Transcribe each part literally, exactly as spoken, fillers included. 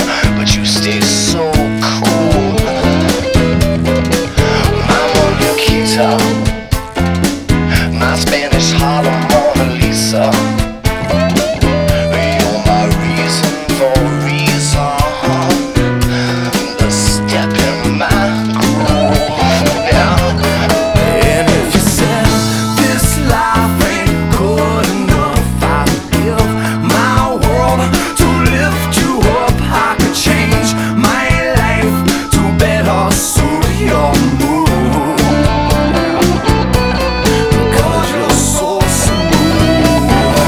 but you stay so cool. My Moniquita, my Spanish Harlem Mona Lisa. You're my reason for reason, the step in my groove. Yeah. And if you said this life ain't good enough, I'd give my world to lift you up. I could change my life to better suit your mood, because you're so smooth.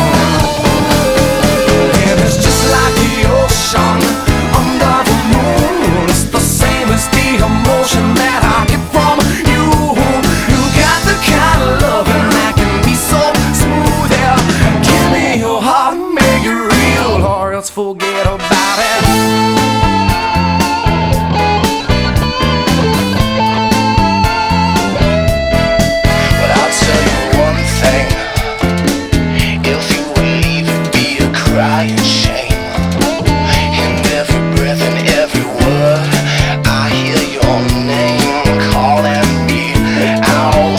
And it's just like the ocean under the moon. It's the same as the emotion that I get from you. You got the kind of loving that can be so smooth. Yeah, give me your heart, make it real, or else forget about it. But I'll tell you one thing, if you would leave, it'd be a crying shame. In every breath and every word, I hear your name calling me out.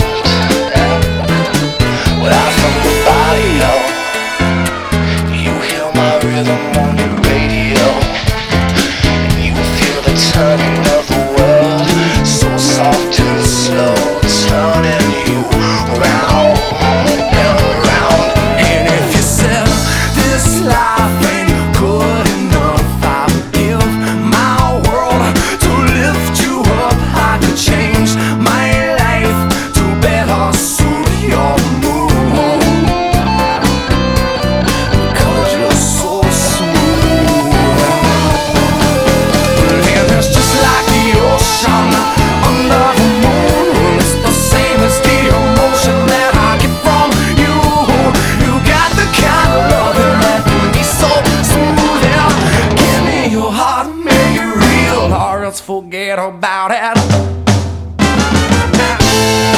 Without from the barrio, you hear my rhythm on your radio, and you feel the turning of the world, so soft and slow, turning you round and round. And if you said this life ain't good enough, I'd give my world to lift you up. I could change my life to better suit your mood, because you're so smooth. And it's just like the ocean under the moon. It's the same as the emotion that I get from you. You got the kind of loving that can be so smooth. Yeah, give me your heart, make it real, or else forget about it.